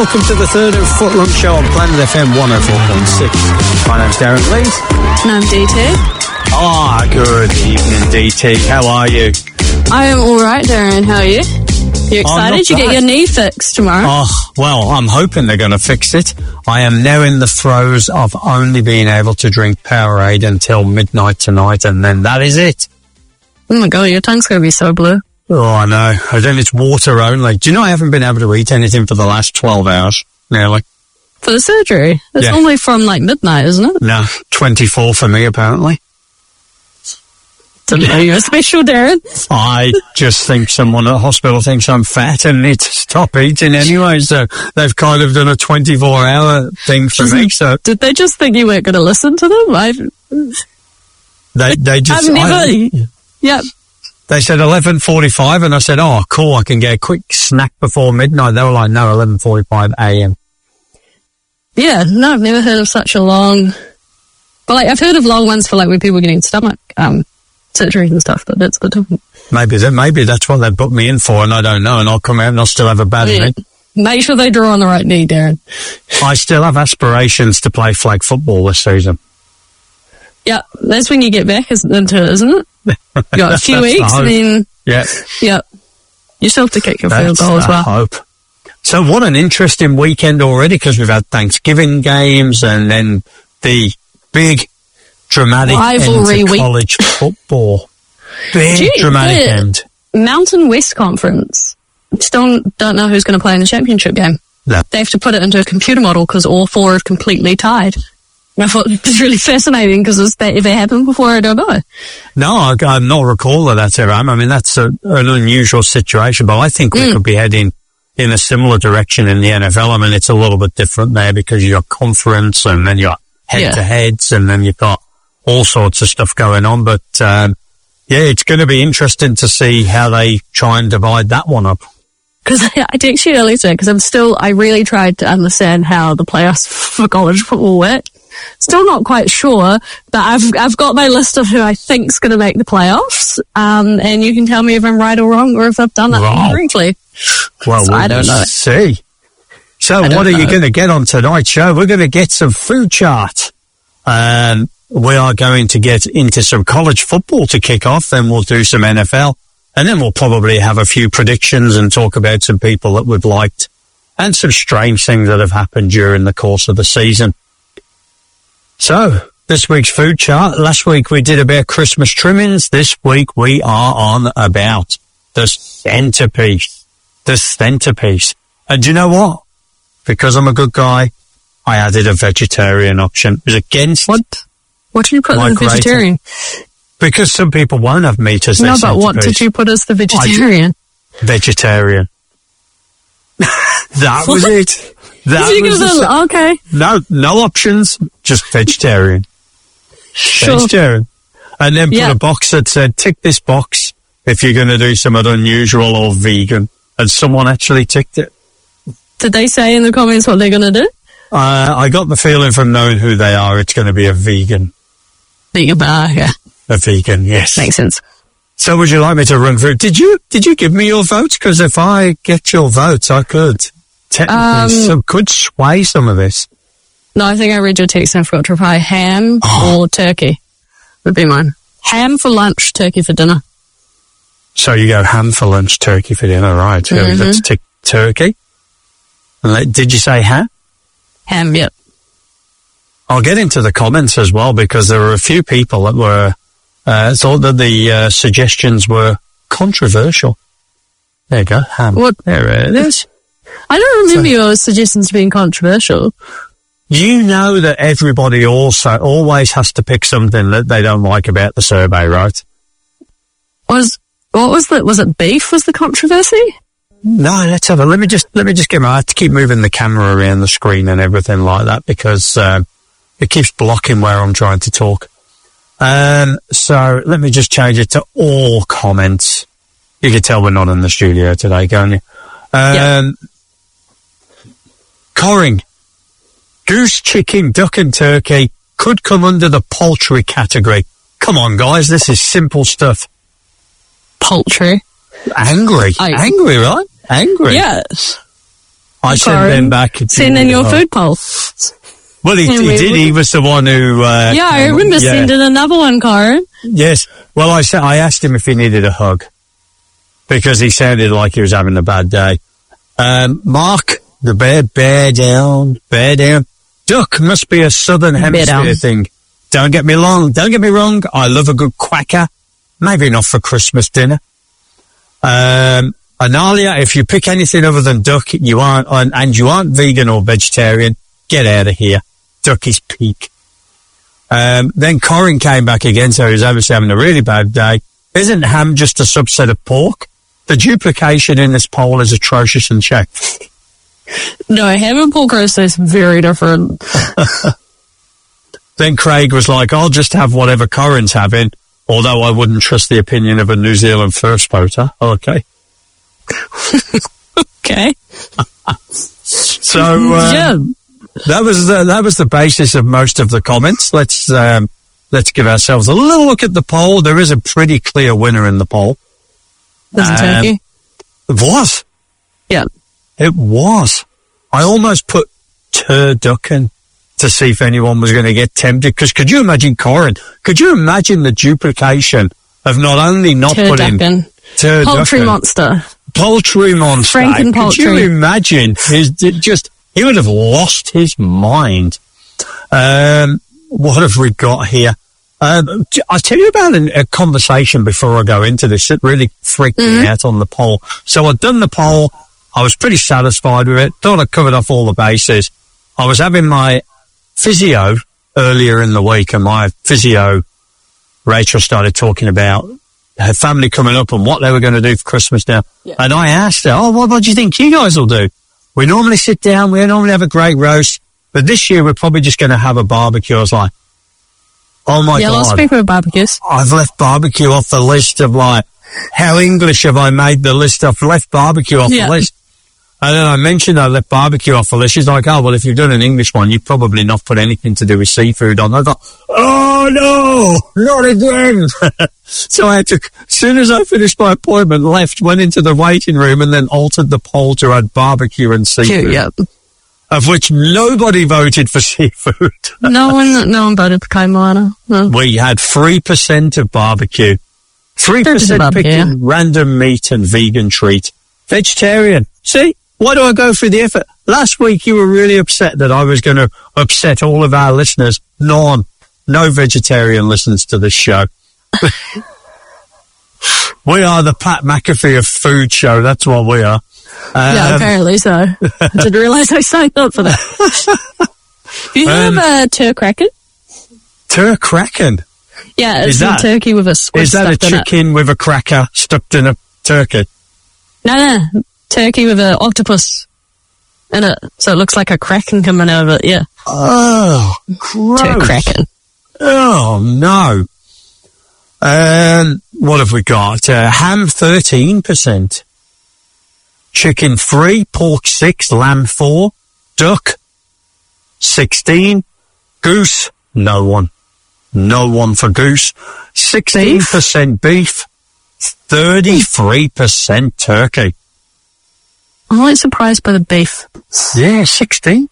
welcome to the third and Footlong Show on Planet FM 104.6. My name's Darren Lees. And I'm DT. Good evening, DT. How are you? I am alright, Darren. How are you? You excited? You get your knee fixed tomorrow? Oh, well, I'm hoping they're going to fix it. I am now in the throes of only being able to drink Powerade until midnight tonight, and then that is it. Oh my god, your tongue's going to be so blue. Oh, I know. And then it's water only. Do you know I haven't been able to eat anything for the last 12 hours, nearly? For the surgery? It's only from like midnight, isn't it? No, 24 for me, apparently. Didn't know you were special, Darren. I just think someone at the hospital thinks I'm fat and need to stop eating anyway, so they've kind of done a 24-hour thing for me. So did they just think you weren't going to listen to them? They just... I've never... Yep. They said 11:45, and I said, oh, cool, I can get a quick snack before midnight. They were like, no, 11:45 a.m. Yeah, no, I've never heard of such a long... But like, I've heard of long ones for like when people are getting stomach surgery and stuff, but that's the different. Maybe that's what they put me in for, and I don't know, and I'll come out and I'll still have a bad knee. Make sure they draw on the right knee, Darren. I still have aspirations to play flag football this season. Yeah, that's when you get back into it, isn't it? You got a few weeks, and then... Yeah. You still have to kick your field goal as well. I hope. So what an interesting weekend already, because we've had Thanksgiving games, and then the big... dramatic rivalry end to college football. Big dramatic end. Mountain West Conference. Still don't know who's going to play in the championship game. No. They have to put it into a computer model because all four are completely tied. I thought it was really fascinating because has that ever happened before? I don't know. No, I'm not recall that that's ever happened. I mean, that's an unusual situation, but I think we could be heading in a similar direction in the NFL. I mean, it's a little bit different there because you've got conference and then you've got head-to-heads and then you've got all sorts of stuff going on, but it's going to be interesting to see how they try and divide that one up. Because I text you earlier today, because I really tried to understand how the playoffs for college football work. Still not quite sure, but I've got my list of who I think's going to make the playoffs, and you can tell me if I'm right or wrong, or if I've done that correctly. Well, I don't know. See. So what are you going to get on tonight's show? We're going to get some food chart. We are going to get into some college football to kick off, then we'll do some NFL, and then we'll probably have a few predictions and talk about some people that we've liked and some strange things that have happened during the course of the season. So, this week's food chart. Last week we did about Christmas trimmings. This week we are on about the centerpiece. The centerpiece. And do you know what? Because I'm a good guy, I added a vegetarian option. It was against... What did you put as the vegetarian? Because some people won't have meat as their centerpiece. No, but what did you put as the vegetarian? Vegetarian. That was it. Okay. No options, just vegetarian. Sure. Vegetarian. And then put a box that said, tick this box if you're going to do something unusual or vegan. And someone actually ticked it. Did they say in the comments what they're going to do? I got the feeling from knowing who they are, it's going to be a vegan. Vegan burger. A vegan, yes. Makes sense. So would you like me to run through? Did you give me your votes? Because if I get your votes, I could technically could sway some of this. No, I think I read your text and I forgot to reply. Ham or turkey would be mine. Ham for lunch, turkey for dinner. So you go ham for lunch, turkey for dinner, right? Mm-hmm. Let's tick turkey. And did you say ham? Ham, yep. I'll get into the comments as well because there were a few people that were thought that the suggestions were controversial. There you go, ham. What? There it is. I don't remember your suggestions being controversial. You know that everybody also always has to pick something that they don't like about the survey, right? Was it beef was the controversy? No, let's have a, let me just get I have to keep moving the camera around the screen and everything like that because, it keeps blocking where I'm trying to talk. So let me just change it to all comments. You can tell we're not in the studio today, can't you? Coring. Goose, chicken, duck and turkey could come under the poultry category. Come on, guys, this is simple stuff. Poultry. Angry, right? Angry. Yes. I sent them back. Send in your food poll. Well, he did. He was the one who... yeah, I remember sending another one, Corin. Yes. Well, I asked him if he needed a hug because he sounded like he was having a bad day. Mark, the bear down. Duck must be a southern hemisphere thing. Don't get me wrong. I love a good quacker. Maybe not for Christmas dinner. Analia, if you pick anything other than duck, you aren't vegan or vegetarian, get out of here. Duck is peak. Then Corin came back again, so he was obviously having a really bad day. Isn't ham just a subset of pork? The duplication in this poll is atrocious and check. No, ham and pork roast is very different. Then Craig was like, I'll just have whatever Corin's having, although I wouldn't trust the opinion of a New Zealand first voter. Okay. Okay. So, that was the basis of most of the comments. Let's give ourselves a little look at the poll. There is a pretty clear winner in the poll. Was it turkey? It was. Yeah. It was. I almost put turducken to see if anyone was going to get tempted. Because could you imagine, Corin? Could you imagine the duplication of not only not putting turducken, poultry monster? Franken-poultry. Could you imagine? He would have lost his mind. What have we got here? I'll tell you about a conversation before I go into this that really freaked me out on the poll. So I'd done the poll. I was pretty satisfied with it. Thought I covered off all the bases. I was having my physio earlier in the week, and my physio, Rachel, started talking about her family coming up and what they were going to do for Christmas now. Yeah. And I asked her, what do you think you guys will do? We normally sit down, we normally have a great roast, but this year we're probably just going to have a barbecue. I was like, oh my God. Yeah, let's speak about barbecues. I've left barbecue off the list of how English have I made the list? I've left barbecue off the list. And then I mentioned I left barbecue off the list. She's like, oh, well, if you've done an English one, you've probably not put anything to do with seafood on. I thought, oh no, not again. So I had to, as soon as I finished my appointment, went into the waiting room and then altered the poll to add barbecue and seafood. Yep. Of which nobody voted for seafood. No one voted for Kaimana. No. We had 3% of barbecue. 3% picking random meat and vegan treat. Vegetarian. See? Why do I go through the effort? Last week you were really upset that I was going to upset all of our listeners. No vegetarian listens to this show. We are the Pat McAfee of food show. That's what we are. Yeah, apparently so. I didn't realise I signed up for that. You heard of Turkraken? Turkraken? Yeah, it's a turkey with a squid stuck in it. Is that a chicken with a cracker stuck in a turkey? No. Turkey with an octopus in it. So it looks like a kraken coming out of it, yeah. Oh, gross. Turkraken. Oh, no. What have we got? Ham 13%. Chicken 3, pork 6, lamb 4, duck 16, goose, no one. No one for goose. 16% beef, 33% turkey. I'm like surprised by the beef. Yeah, 16.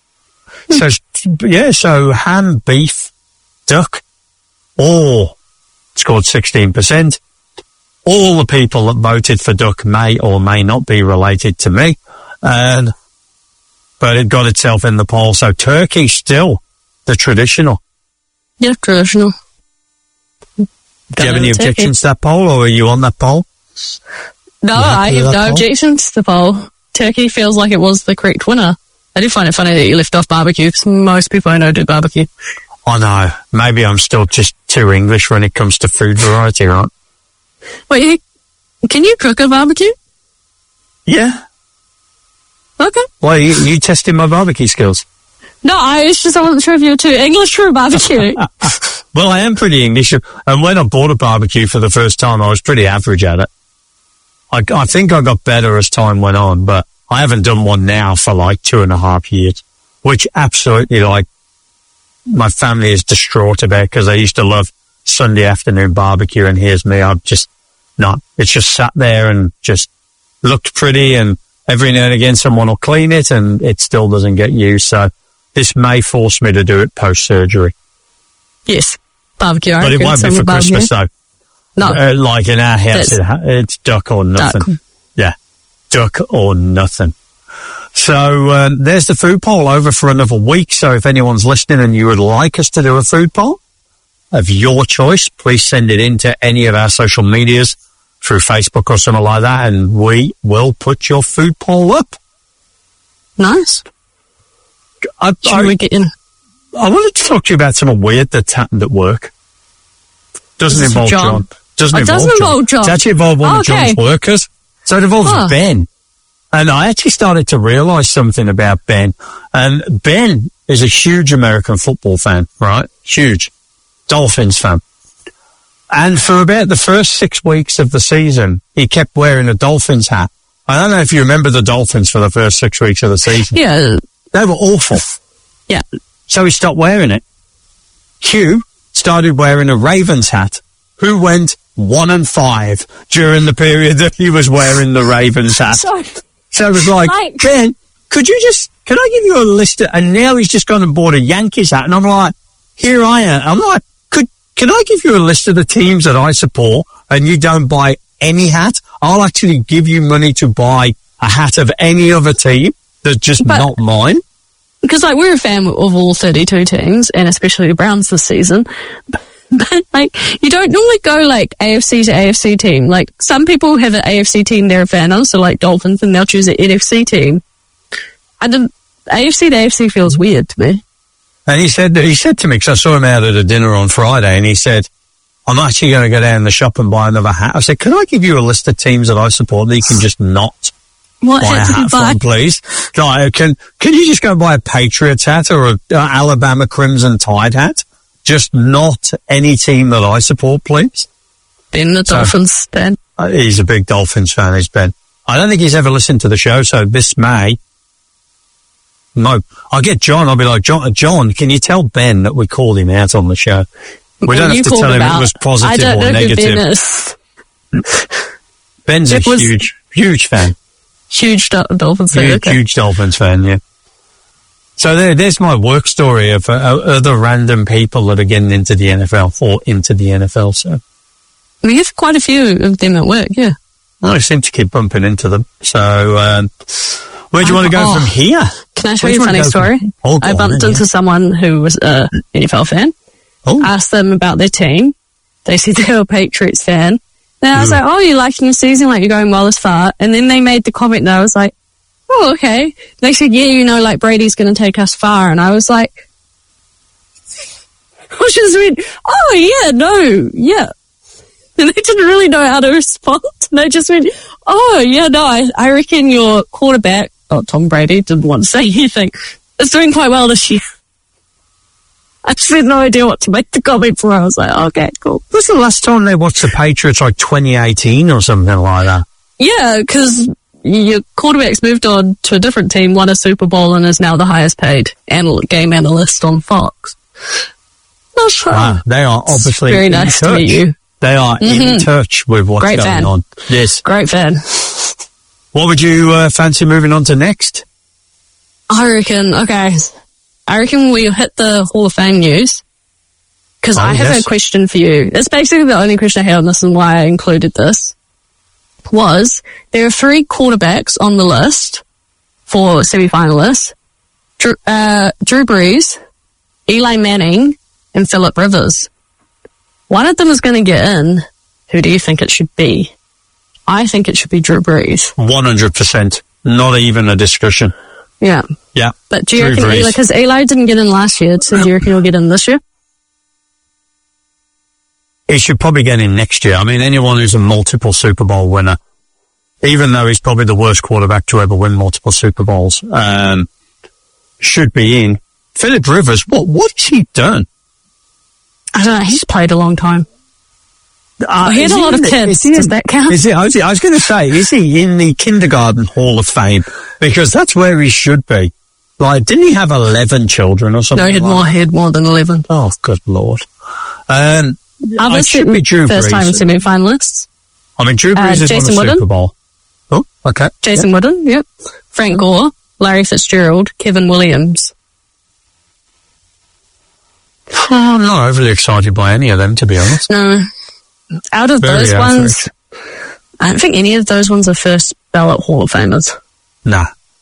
So ham, beef, duck, all scored 16%. All the people that voted for duck may or may not be related to me, but it got itself in the poll. So turkey still the traditional. Yeah, traditional. Do you have any objections to that poll, or are you on that poll? No, I have no objections to the poll. Turkey feels like it was the correct winner. I do find it funny that you left off barbecue, because most people I know do barbecue. I know. Maybe I'm still just too English when it comes to food variety, right? Wait, can you cook a barbecue? Yeah. Okay. Well, you testing my barbecue skills? No, I wasn't sure if you were too English for a barbecue. Well, I am pretty English, and when I bought a barbecue for the first time, I was pretty average at it. I think I got better as time went on, but I haven't done one now for 2.5 years, which absolutely my family is distraught about, because I used to love Sunday afternoon barbecue, and here's me. I'm just not. It's just sat there and just looked pretty, and every now and again someone will clean it and it still doesn't get used. So this may force me to do it post-surgery. Yes. Barbecue. But it won't be for Christmas, though. No. Like in our house, it's duck or nothing. Duck. Yeah. Duck or nothing. So there's the food poll over for another week. So if anyone's listening and you would like us to do a food poll of your choice, please send it in to any of our social medias through Facebook or something like that, and we will put your food poll up. Nice. Should we get in? I wanted to talk to you about something weird that's happened at work. Doesn't involve John. Doesn't involve John. It's actually involved one of John's workers. So it involves Ben. And I actually started to realise something about Ben. And Ben is a huge American football fan, right? Huge. Dolphins fan. And for about the first 6 weeks of the season, he kept wearing a Dolphins hat. I don't know if you remember the Dolphins for the first 6 weeks of the season. Yeah. They were awful. Yeah. So he stopped wearing it. Hugh started wearing a Ravens hat, who went 1-5 during the period that he was wearing the Ravens hat. So it was like, Ben, can I give you a list and now he's just gone and bought a Yankees hat. And I'm like, here I am. I'm like, can I give you a list of the teams that I support and you don't buy any hat? I'll actually give you money to buy a hat of any other team that's just not mine. Because, we're a fan of all 32 teams, and especially the Browns this season. But, you don't normally go, AFC to AFC team. Some people have an AFC team they're a fan of, so, Dolphins, and they'll choose an NFC team. AFC to AFC feels weird to me. And he said to me, because I saw him out at a dinner on Friday, and he said, I'm actually going to go down the shop and buy another hat. I said, can I give you a list of teams that I support that you can just not buy a hat from, please? Can you just go buy a Patriots hat or a Alabama Crimson Tide hat? Just not any team that I support, please? Ben, the Dolphins fan. He's a big Dolphins fan, is Ben. I don't think he's ever listened to the show, so this May... No, I'll get John. I'll be like, John, can you tell Ben that we called him out on the show? We don't have to tell him it was positive or negative. Ben's a huge fan. Huge Dolphins fan. Huge Dolphins fan, yeah. So there's my work story of other random people that are getting into the NFL or into the NFL. So we have quite a few of them at work, yeah. I seem to keep bumping into them. So where do you want to go from here? Can I show you a funny story? I bumped into someone who was a NFL fan. Asked them about their team. They said they were a Patriots fan. Then I was like, you liking your season? You're going well this far. And then they made the comment that I was like, oh, okay. They said, yeah, Brady's going to take us far. And I was like, I just went, yeah. And they didn't really know how to respond. And they just went, I reckon your quarterback, Tom Brady, didn't want to say anything, is doing quite well this year. I just had no idea what to make the comment for. I was like, okay, cool. Was the last time they watched the Patriots 2018 or something like that? Yeah, because your quarterback's moved on to a different team, won a Super Bowl, and is now the highest paid game analyst on Fox. Not sure. Wow, they are obviously very nice to meet you. They are in touch with what's going on. Yes. Great fan. What would you fancy moving on to next? I reckon we'll hit the Hall of Fame news. Because I have a question for you. It's basically the only question I had on this and why I included this. There are 3 quarterbacks on the list for semi-finalists. Drew Brees, Eli Manning, and Phillip Rivers. One of them is going to get in. Who do you think it should be? I think it should be Drew Brees. 100%. Not even a discussion. Yeah. Yeah. But do you reckon Eli, because Eli didn't get in last year, so do you reckon he'll get in this year? He should probably get in next year. I mean, anyone who's a multiple Super Bowl winner, even though he's probably the worst quarterback to ever win multiple Super Bowls, should be in. Phillip Rivers, what has he done? I don't know. He's played a long time. He had a lot of kids. Does that count? I was going to say, is he in the kindergarten Hall of Fame? Because that's where he should be. Didn't he have 11 children or something? No, he had more than 11. Oh, good Lord. It should be Drew Brees. First time semi-finalists. I mean, Drew Brees has won a Super Bowl. Oh, Okay. Jason Witten, yep. Frank Gore, Larry Fitzgerald, Kevin Williams. I'm not overly excited by any of them, to be honest. No. Out of Very those average. ones, I don't think any of those ones are first ballot Hall of Famers. No.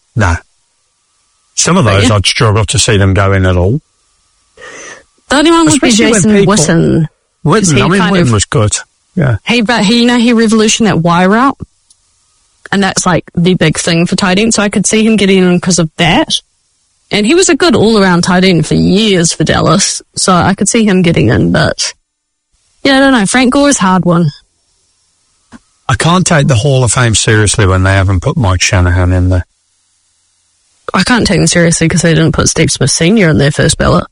Some of those I'd struggle to see them go in at all. The only one would be Especially when Jason people- Witten. Witten was good. Yeah. He revolutioned that Y route, and that's like the big thing for tight end. So I could see him getting in because of that. And he was a good all-around tight end for years for Dallas, so I could see him getting in. But yeah, I don't know. Frank Gore is a hard one. I can't take the Hall of Fame seriously when they haven't put Mike Shanahan in there. I can't take them seriously because they didn't put Steve Smith Sr. in their first ballot.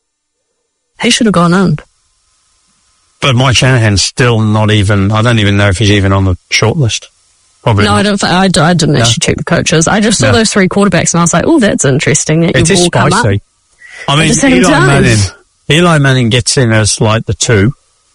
He should have gone in. But Mike Shanahan's still not even, I don't even know if he's even on the shortlist. Probably No, not. I don't. I didn't actually check the coaches. I just saw those three quarterbacks, and I was like, "Oh, that's interesting." That It you've is all come up. spicy. I At mean, the same time. Eli Manning gets in as like the 2.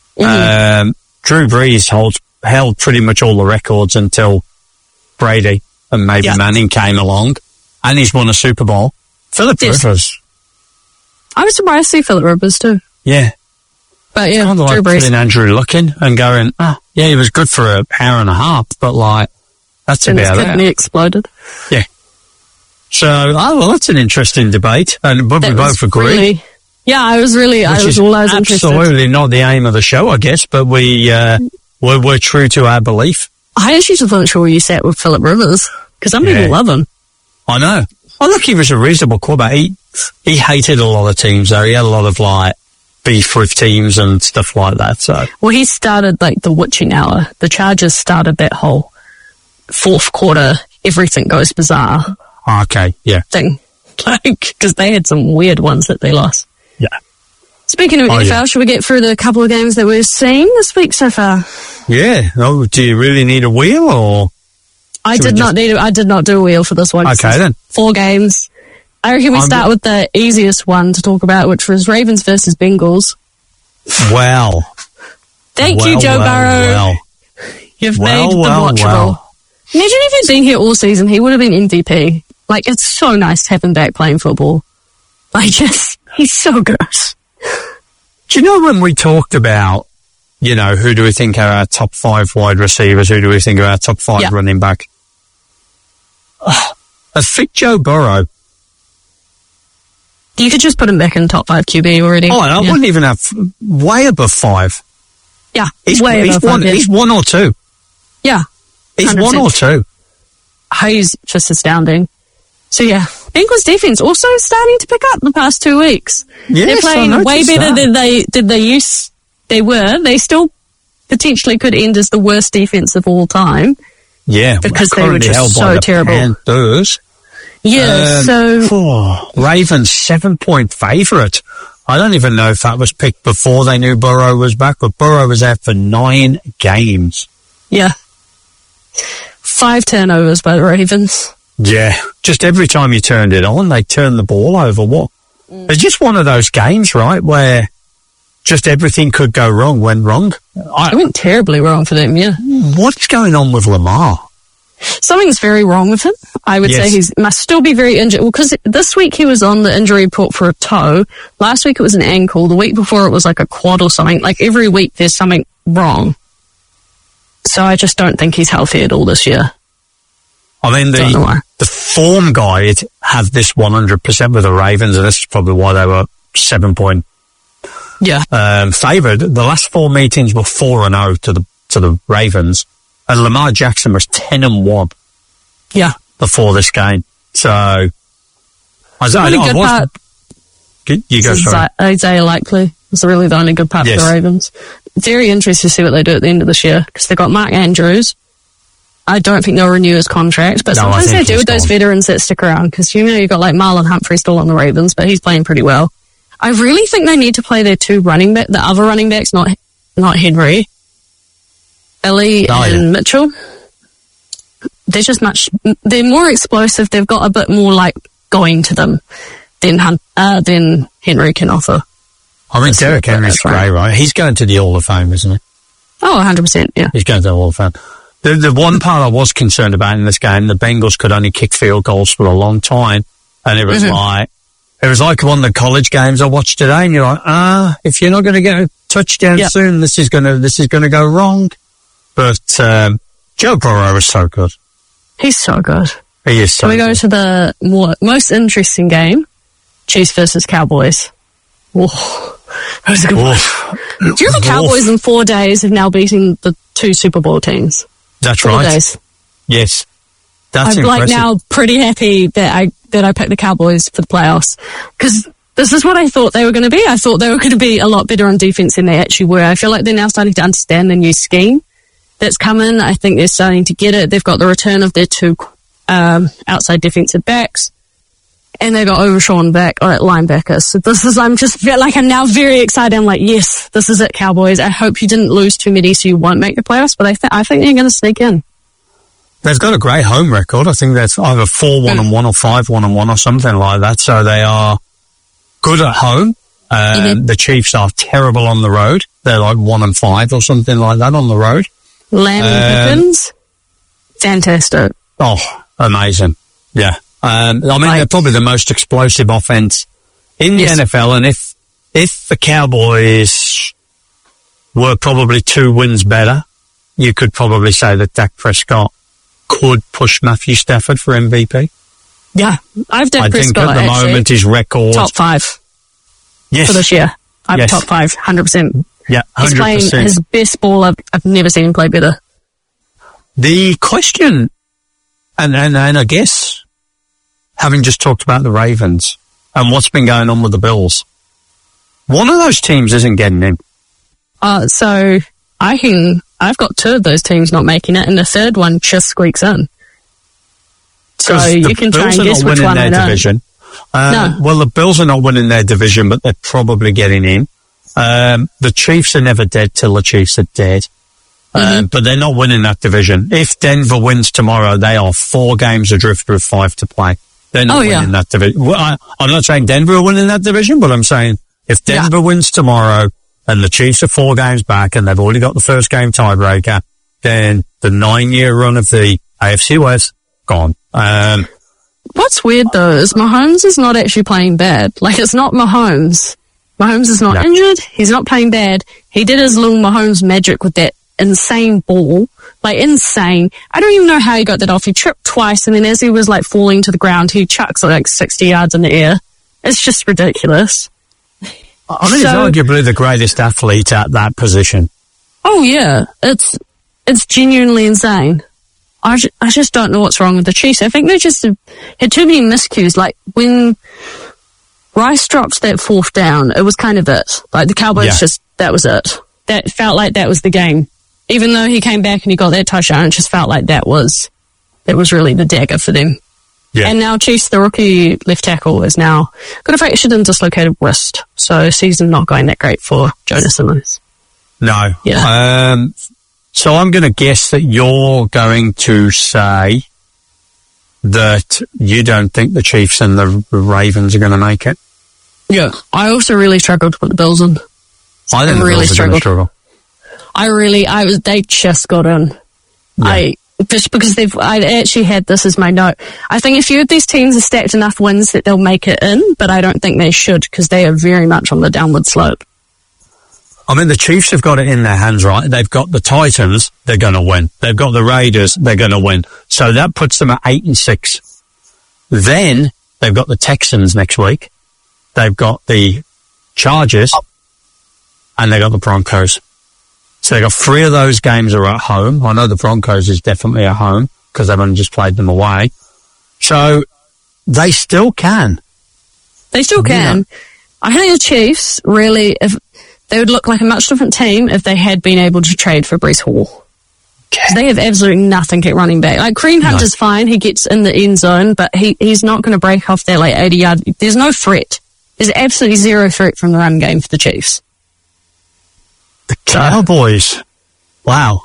Drew Brees held pretty much all the records until Brady and maybe Manning came along, and he's won a Super Bowl. Philip Rivers. I was surprised to see Philip Rivers too. Yeah. But yeah, Kind of Drew like Brees. putting Andrew Luck in and going, yeah, he was good for an hour and a half, but like, that's And his about kidney it. exploded. Yeah. So, that's an interesting debate, and but we That both was agree. really- yeah, I was Which is interested. absolutely not the aim of the show, I guess, but we're true to our belief. I actually just wasn't sure where you sat with Philip Rivers because some people love him. I know. Oh, look, he was a reasonable quarterback. He hated a lot of teams, though. He had a lot of, like, beef with teams and stuff like that, so. Well, he started like the witching hour. The Chargers started that whole fourth quarter, everything goes bizarre Okay, yeah. thing. Like, because they had some weird ones that they lost. Yeah. Speaking of NFL, yeah. should we get through the couple of games that we've seen this week so far? Yeah. Oh, do you really need a wheel, or? I Should we did not do a wheel for this one. Okay, then. 4 games. I reckon we start with the easiest one to talk about, which was Ravens versus Bengals. Well. Thank you, Joe Burrow. Well. You've made the watchable. Imagine if he'd been here all season, he would have been MVP. Like, it's so nice to have him back playing football. Like, he's so good. Do you know when we talked about, you know, who do we think are our top 5 wide receivers, who do we think are our top 5 running back? A fit Joe Burrow. You could just put him back in top 5 QB already. Oh, and I wouldn't even have way above 5. Yeah, He's way above 5. He's 1 or 2. Yeah. He's 100%. 1 or 2. He's just astounding. So yeah, Bengals defense also starting to pick up the past 2 weeks. Yes, They're playing I way noticed better that. than they were. They still potentially could end as the worst defense of all time. Yeah, because they were currently just held by so the terrible. Panthers. Yeah, Ravens 7-point favourite. I don't even know if that was picked before they knew Burrow was back, but Burrow was out for 9 games. Yeah. 5 turnovers by the Ravens. Yeah, just every time you turned it on, they turned the ball over. What? It's just one of those games, right, where just everything could go wrong, went wrong. It went terribly wrong for them, yeah. What's going on with Lamar? Something's very wrong with him. I would say he must still be very injured. Well, because this week he was on the injury report for a toe. Last week it was an ankle. The week before it was like a quad or something. Like every week there's something wrong. So I just don't think he's healthy at all this year. I mean, the form guide have this 100% with the Ravens, and this is probably why they were 7-point favoured. The last 4 meetings were 4-0 to the Ravens, and Lamar Jackson was 10-1. Yeah, before this game. So I you go. Sorry. Isaiah Likely was really the only good part for the Ravens. Very interested to see what they do at the end of this year because they got Mark Andrews. I don't think they'll renew his contract, but sometimes they do with those veterans that stick around because, you know, you've got like Marlon Humphrey still on the Ravens, but he's playing pretty well. I really think they need to play their 2 running back, the other running backs, not Henry, Ellie and Mitchell. They're just they're more explosive. They've got a bit more like going to them than Henry can offer. I mean, Derrick Henry's great, right? He's going to the Hall of Fame, isn't he? Oh, 100%, yeah. He's going to the Hall of Fame. The one part I was concerned about in this game, the Bengals could only kick field goals for a long time. And it was it was like one of the college games I watched today, and you're like, if you're not going to get a touchdown soon, this is going to go wrong. But, Joe Burrow is so good. He's so good. He is so good. Can we go good. to the most interesting game? Chiefs versus Cowboys. Whoa. That was a good one. Do you know the Cowboys in 4 days have now beaten the 2 Super Bowl teams? That's 4 right. days. Yes. That's I'm impressive. now pretty happy that I picked the Cowboys for the playoffs, because this is what I thought they were going to be. I thought they were going to be a lot better on defense than they actually were. I feel like they're now starting to understand the new scheme that's coming. I think they're starting to get it. They've got the return of their 2 outside defensive backs, and they got Overshawn back at linebacker. So I'm now very excited. I'm like, yes, this is it, Cowboys. I hope you didn't lose too many so you won't make the playoffs, but I think they're going to sneak in. They've got a great home record. I think that's either 4-1-1 or 5-1-1 or something like that. So they are good at home. The Chiefs are terrible on the road. They're like 1-5 or something like that on the road. Lamb and Pickens, fantastic. Oh, amazing. Yeah. They're probably the most explosive offense in the NFL. And if the Cowboys were probably 2 wins better, you could probably say that Dak Prescott could push Matthew Stafford for MVP. Yeah. I think at the moment his record... top 5 yes. for this year. Top 5, 100%. Yeah, 100%. He's playing his best ball. I've never seen him play better. The question, and I guess, having just talked about the Ravens and what's been going on with the Bills, one of those teams isn't getting in. So I've got 2 of those teams not making it, and the third one just squeaks in. So you can try and guess which one I know. No. Well, the Bills are not winning their division, but they're probably getting in. The Chiefs are never dead till the Chiefs are dead. But they're not winning that division. If Denver wins tomorrow, they are 4 games adrift with 5 to play. They're not winning that division. Well, I'm not saying Denver are winning that division, but I'm saying if Denver wins tomorrow and the Chiefs are 4 games back and they've already got the first game tiebreaker, then the 9-year run of the AFC West, gone. What's weird though is Mahomes is not actually playing bad. Like, it's not Mahomes. Mahomes is not injured. He's not playing bad. He did his little Mahomes magic with that insane ball. Like, insane. I don't even know how he got that off. He tripped twice, and then as he was like falling to the ground, he chucks like 60 yards in the air. It's just ridiculous. I mean, he's arguably the greatest athlete at that position. Oh yeah. It's genuinely insane. I just don't know what's wrong with the Chiefs. I think they just had too many miscues. Like, when Rice dropped that 4th down, it was kind of it. Like, the Cowboys that was it. That felt like that was the game. Even though he came back and he got that touchdown, it just felt like that was really the dagger for them. Yeah. And now Chiefs, the rookie left tackle, is now got a fractured and dislocated wrist. So season not going that great for Jonas Simmons. No. Yeah. So I'm going to guess that you're going to say that you don't think the Chiefs and the Ravens are going to make it. Yeah. I also really struggled to put the Bills in. I think the Bills are going to struggle. They just got in. Yeah. Just because I actually had this as my note. I think a few of these teams have stacked enough wins that they'll make it in, but I don't think they should, because they are very much on the downward slope. I mean, the Chiefs have got it in their hands, right? They've got the Titans, they're going to win. They've got the Raiders, they're going to win. So that puts them at 8-6. Then they've got the Texans next week. They've got the Chargers, and they've got the Broncos. So they've got 3 of those games are at home. I know the Broncos is definitely at home because they've only just played them away. So they still can. They still can. Yeah. I think the Chiefs really, if they would look like a much different team if they had been able to trade for Breece Hall. Okay. They have absolutely nothing at running back. Like, Kareem Hunt is fine. He gets in the end zone, but he's not going to break off that like 80-yard. There's no threat. There's absolutely zero threat from the run game for the Chiefs. The Cowboys. Wow.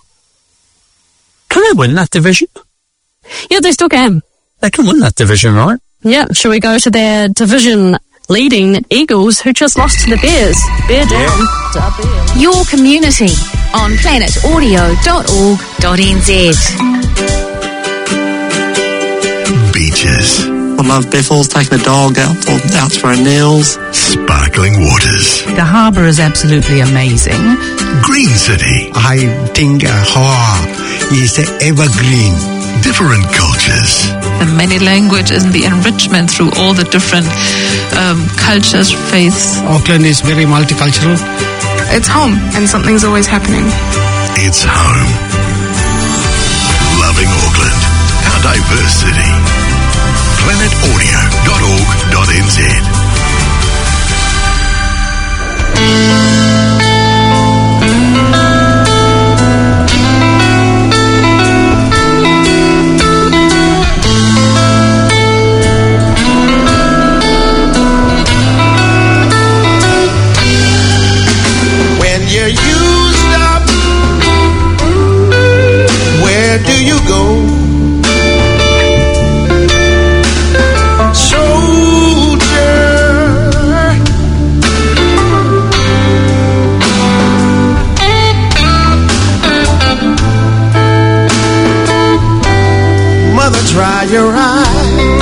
Can they win that division? Yeah, they still can. They can win that division, right? Yeah. Shall we go to their division leading Eagles, who just lost to the Bears. Bear down. Your community on planetaudio.org.nz. Beaches. I love Biffles, taking the dog out for our nails. Sparkling waters. The harbour is absolutely amazing. Green City. I think Hawaii is evergreen. Different cultures. The many languages and the enrichment through all the different cultures, faiths. Auckland is very multicultural. It's home and something's always happening. It's home. Loving Auckland, our diverse city. planetaudio.org.nz. When you're used up, where do you go? Dry your eyes.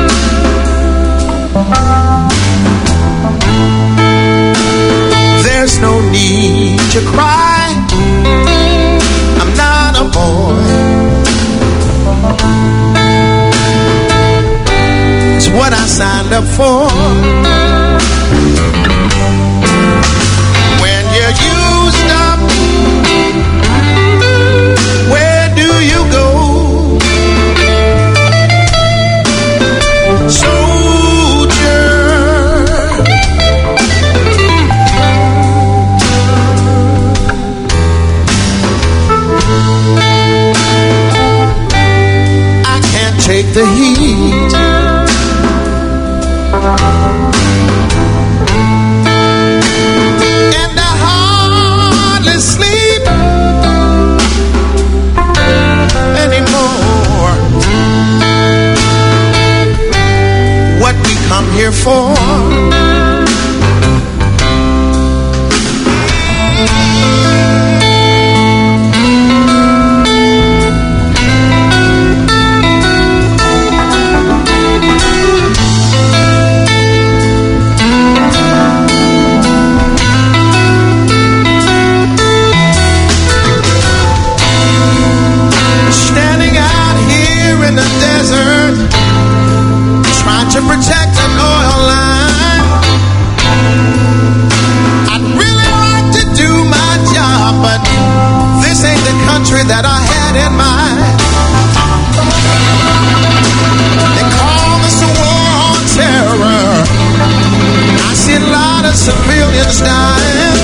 There's no need to cry. I'm not a boy. It's what I signed up for. When you're used up, where do you go? Soldier, I can't take the heat. And I hardly sleep anymore. What we come here for? Standing out here in the desert, trying to protect an oil line. I'd really like to do my job, but this ain't the country that I had in mind. They call this a war on terror. I see a lot of civilians dying.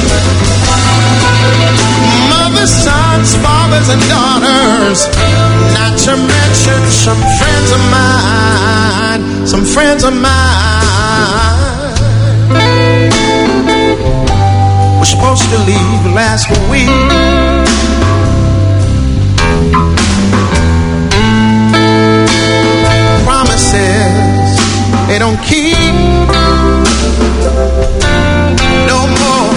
Mothers, sons, fathers, and daughters. Not to mention some friends of mine. Some friends of mine. We're supposed to leave last week. Promises they don't keep. No more.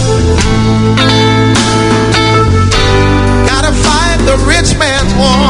Gotta fight the rich man's war.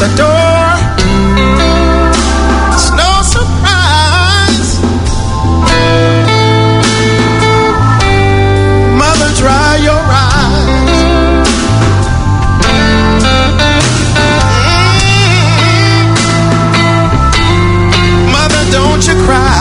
the door. It's no surprise. Mother, dry your eyes. Mother, don't you cry.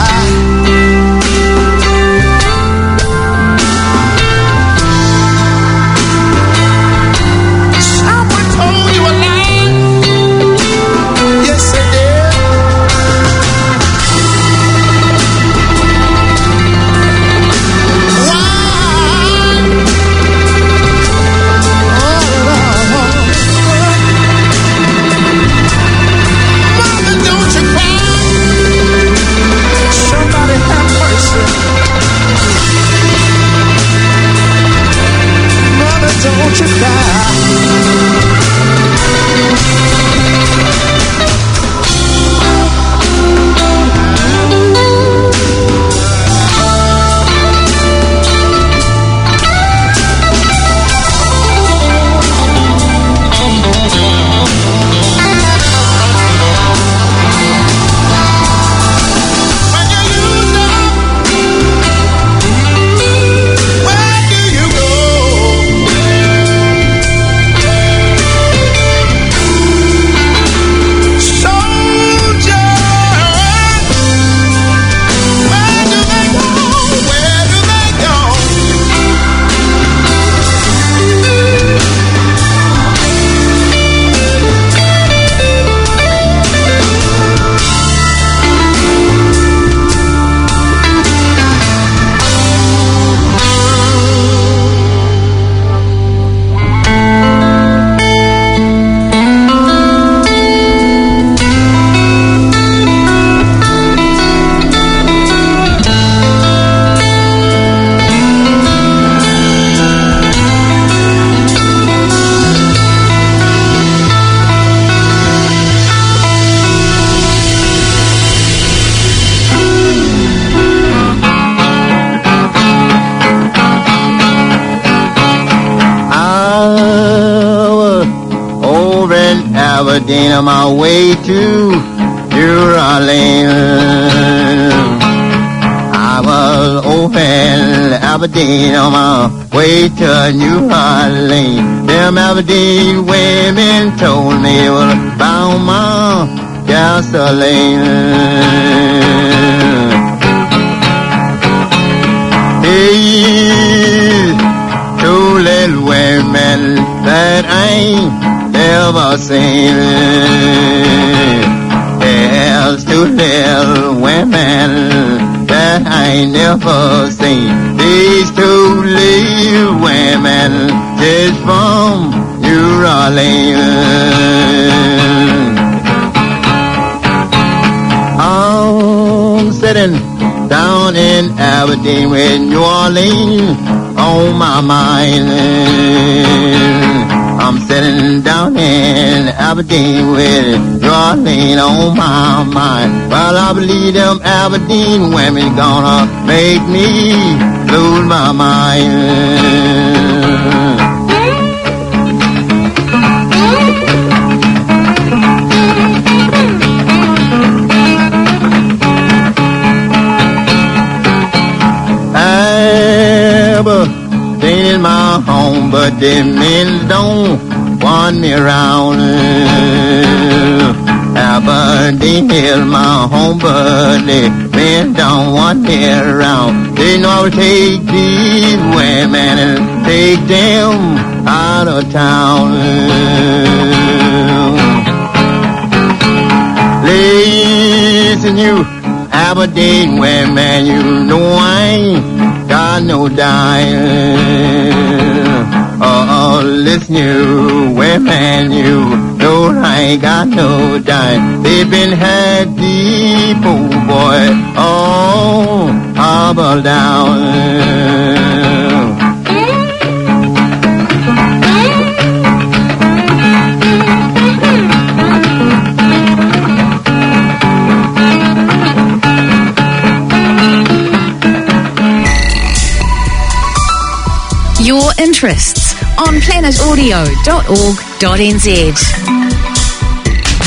Don't you cry. Aberdeen on my way to New Orleans. I was over in Aberdeen on my way to New Orleans. Them Aberdeen women told me it was about my gasoline. Hey, two little women that ain't never seen. There's two little women that I ain't never seen. These two little women just from New Orleans. I'm sitting down in Aberdeen with New Orleans on my mind. I'm sitting down in Aberdeen with New Orleans on my mind. Well, I believe them Aberdeen women gonna make me lose my mind. Aberdeen is my home, but the men don't want me around. Aberdeen is my home, but the men don't want me around. They know how to take these women and take them out of town. Listen, you Aberdeen women, you know I ain't got no dime. Oh, listen, you women, you know I ain't got no dime. They've been had deep, oh boy, oh, hobble down. Your interests on planetaudio.org.nz.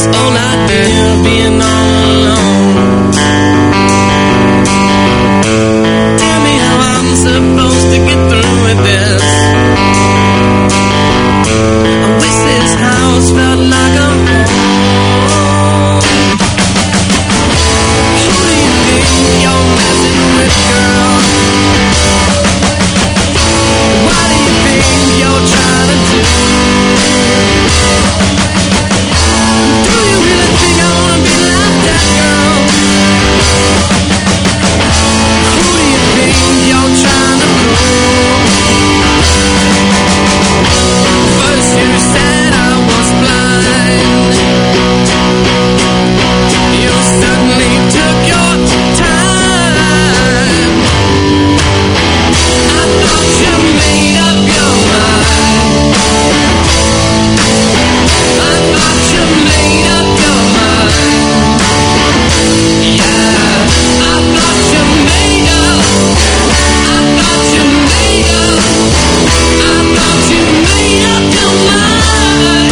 whole idea of being all alone. Tell me how I'm supposed to get through with this. I wish this house felt like a home. Who do you think you're messing with, girl? What do you think you're trying to do? Do you really think I wanna be like that, girl? Who do you think you're trying to fool? First you said I was blind. You suddenly took your time. I thought you made up your mind. I thought you made up your mind. Yeah, I thought you made up. I thought you made up. I thought you made up your mind.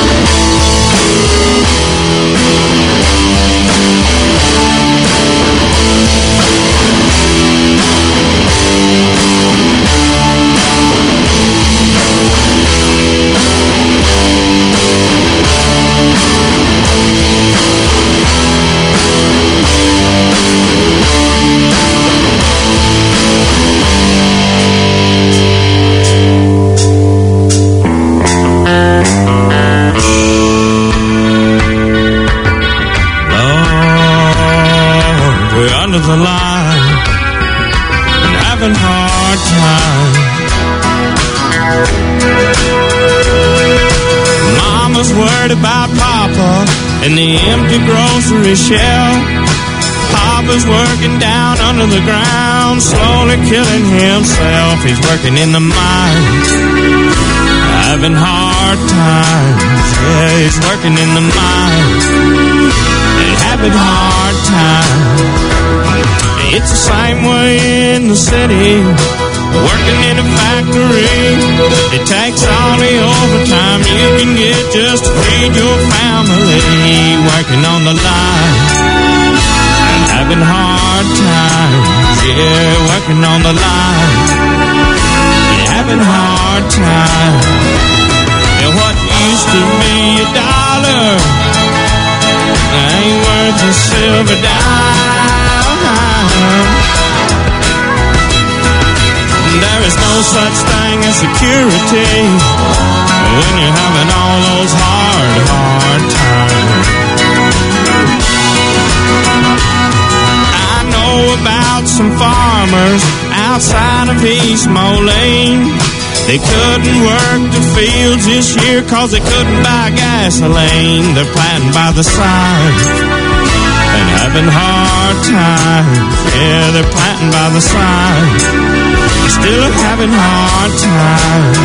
Lord, we're under the line and having hard time. Mama's worried about Papa and the empty grocery shelf. Papa's working down under the ground, slowly killing himself. He's working in the mines, having hard times. Yeah, he's working in the mines and having hard times. It's the same way in the city, working in a factory. It takes all the overtime you can get just to feed your family. Working on the line and having hard times. Yeah, working on the line and having hard times. And what used to be $1 ain't worth a silver dime. There is no such thing as security when you're having all those hard times. I know about some farmers outside of East Moline. They couldn't work the fields this year 'cause they couldn't buy gasoline. They're planting by the side and having hard times. Yeah, they're planting by the side, still having hard times.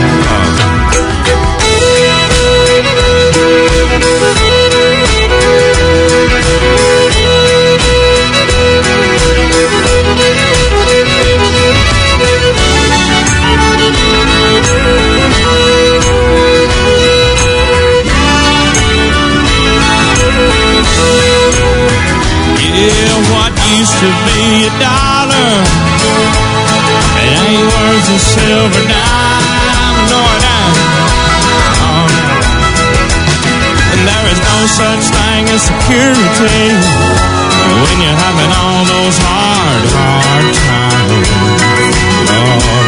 Yeah, what used to be $1, it ain't worth a silver dime. No, it ain't. Oh, no. And there is no such thing as security when you're having all those hard times. Oh,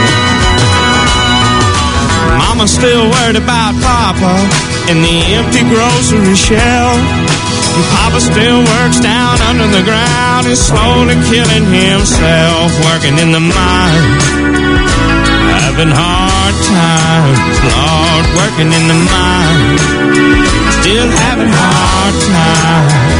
Mama's still worried about Papa and the empty grocery shelf. And Papa still works down under the ground and slowly killing himself, working in the mine, having hard times. Lord, working in the mine, still having hard times.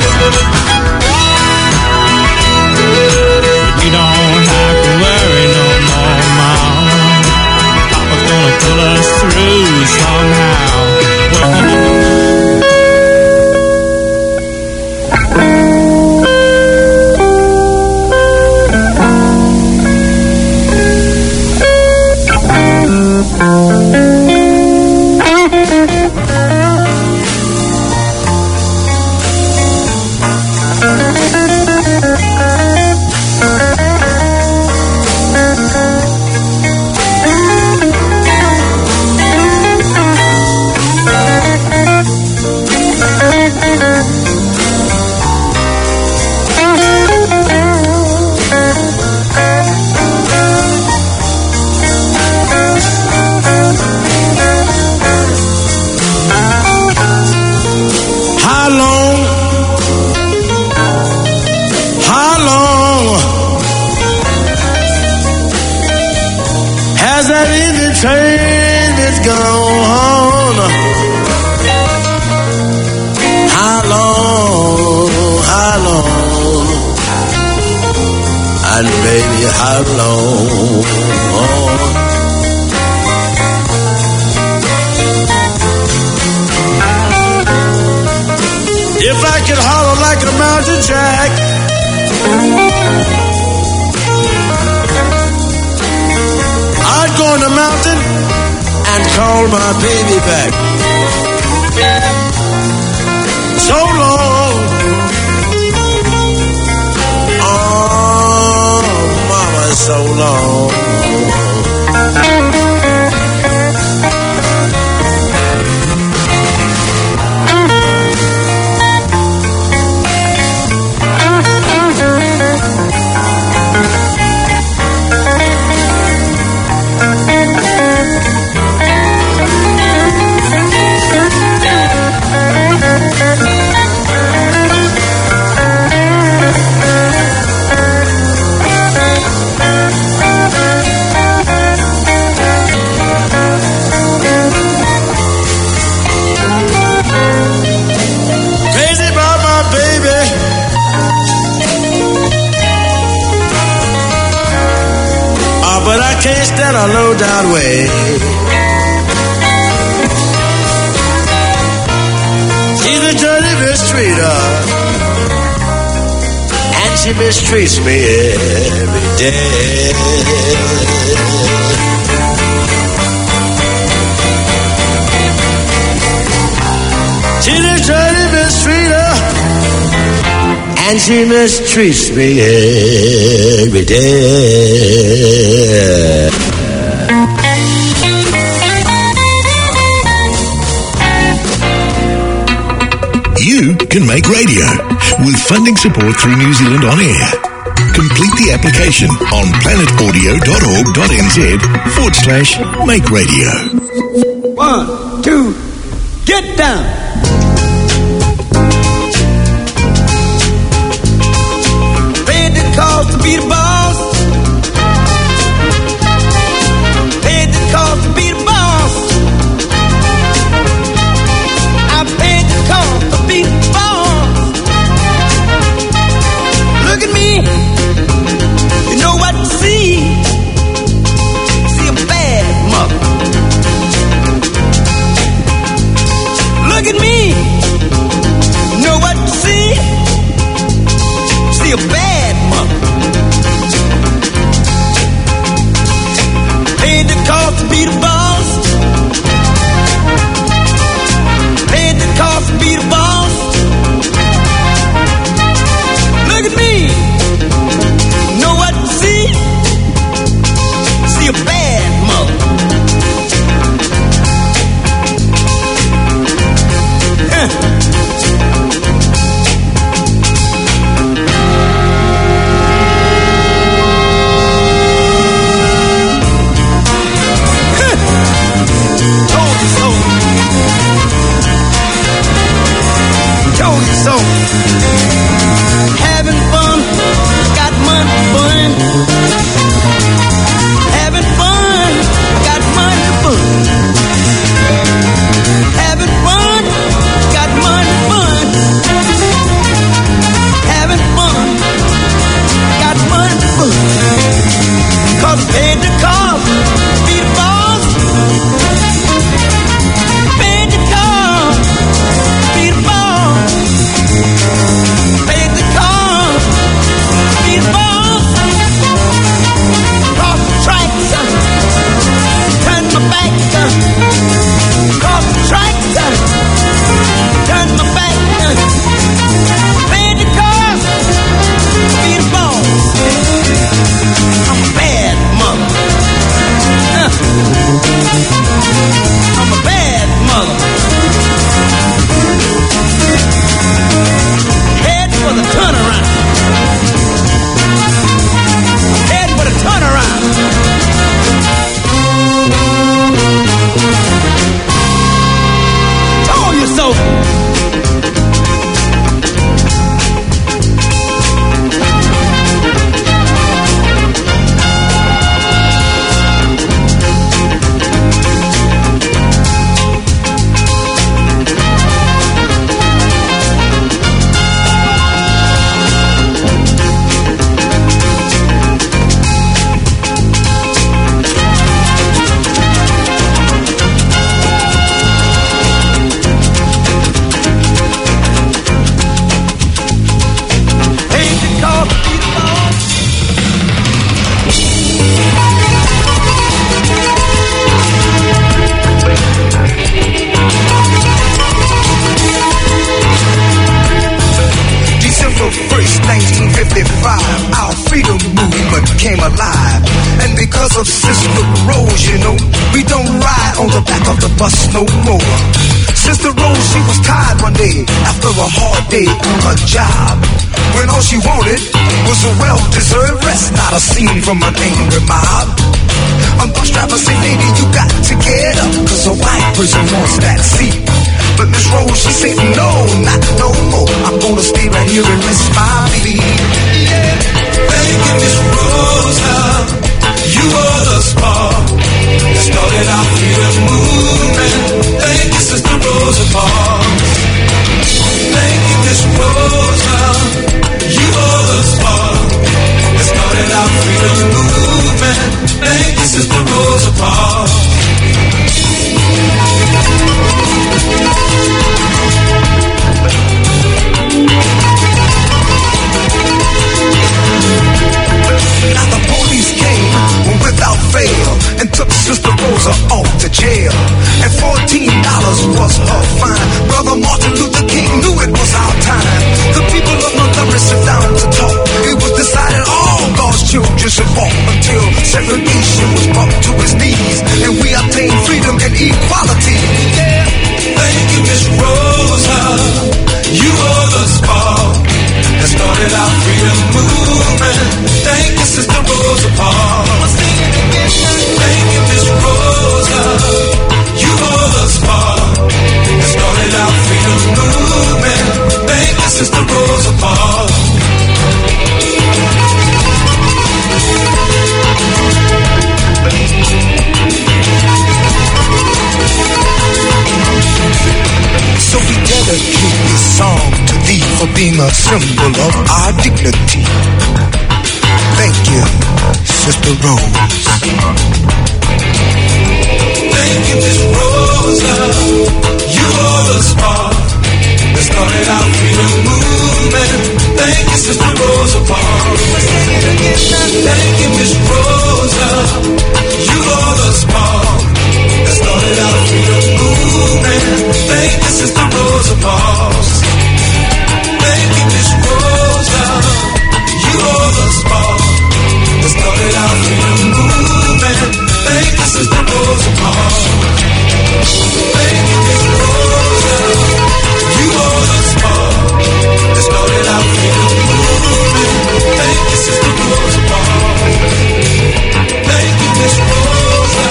You don't have to worry no more, Mom. Papa's gonna pull us through somehow, working in the mine. train is gone. How long, and baby, how long? If I could holler like a mountain jack, I'd go on the mountain and call my baby back. So long, oh mama, so long. Can't stand a low down way. She's a dirty mistreater, and she mistreats me every day. She's a dirty mistreater, and she mistreats me every day. You can make radio with funding support through New Zealand On Air. Complete the application on planetaudio.org.nz/make radio. 1, 2, get down. To be the boss, paid the cost to be the boss. I paid the cost to be the boss. Look at me, you know what to see. See a bad mother. Look at me, you know what to see. See a bad mother. Paid the cost to be the boss. Paid the cost to be the boss. Look at me. Know what to see? See a bad mother. So, having fun, got money to burn. Having fun, got money to burn. Having fun, got money to burn. Having fun, got money to burn. 'Cause paid the cost, be the boss. Paid the cost, be the boss. came alive. And because of Sister Rose, you know, we don't ride on the back of the bus no more. Sister Rose, she was tired one day after a hard day on her job, when all she wanted was a well-deserved rest, not a scene from an angry mob. A bus driver said, lady, you got to get up, cause a white person wants that seat. But Miss Rose, she said, no, not no more. I'm gonna stay right here and rest my feet. Yeah. Thank you, Miss Rosa, you are the spark that started our freedom movement. Thank you, Sister Rosa Parks. Thank you, Miss Rosa, you are the spark that started our freedom movement. Thank you, Sister Rosa Parks. Now the police came without fail and took Sister Rosa off to jail. And $14 was her fine. Brother Martin Luther King knew it was our time. The people of Montgomery sat down to talk. It was decided all God's children should walk until segregation was brought to its knees and we obtained freedom and equality. Yeah. Thank you, Miss Rosa, you are the spark that started our freedom movement. Thank you, Sister Rosa Parks. Thank you, Miss Rosa, you are the spark that started our freedom movement. Thank you, Sister Rosa Parks. So we dedicate this song to thee for being a symbol of our dignity. Thank you, Sister Rose. Thank you, Miss Rosa, you are the spark that started our freedom movement. Thank you, Sister Rosa Parks. Thank you, Miss Rosa, you are the spark that started our freedom movement. Thank you, Sister Rosa Parks. Thank you, Miss Rosa, you are the spark that started our freedom movement. Thank you, Sister Rosa Parks. Thank you, Miss Rosa, you are the spark that started our freedom movement. Thank you, Sister Rosa Parks. Thank you, Miss Rosa.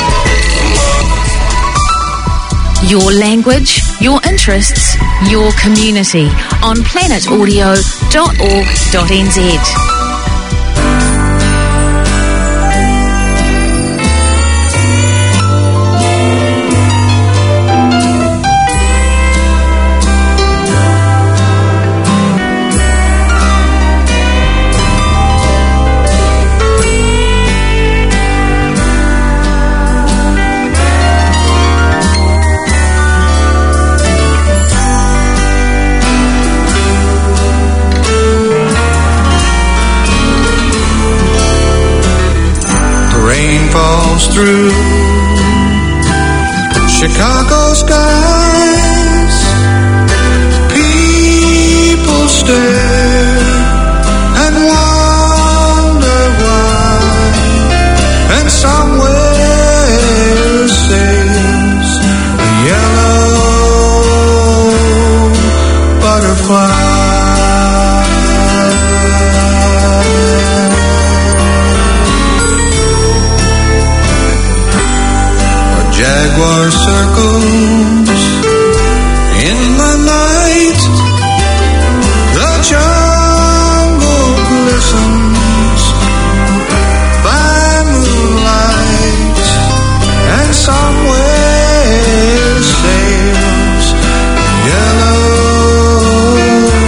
Your language, your interests, your community on planetaudio.org.nz. Falls through Chicago skies. People stare and wonder why, and somewhere sails a yellow butterfly. Jaguar circles in the night. The jungle glistens by moonlight, and somewhere sails a yellow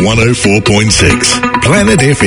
104.6. Planet FM.